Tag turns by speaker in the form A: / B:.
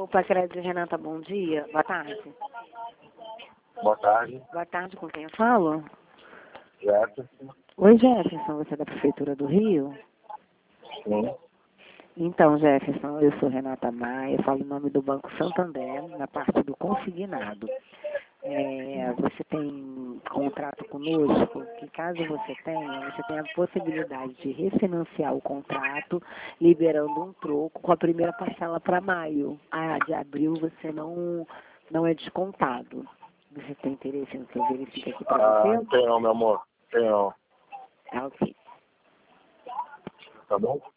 A: Opa, Crédito Renata, bom dia. Boa tarde.
B: Boa tarde,
A: Boa tarde, com quem eu falo?
B: Jefferson.
A: Oi, Jefferson, você é da Prefeitura do Rio?
B: Sim.
A: Então, Jefferson, eu sou Renata Maia, falo em nome do Banco Santander, na parte do consignado. Você tem contrato conosco, que caso você tenha a possibilidade de refinanciar o contrato, liberando um troco com a primeira parcela para maio. De abril você não é descontado. Você tem interesse no que eu verifique aqui para você?
B: Não tem não, meu amor. Tem não.
A: Tá ok.
B: Tá bom?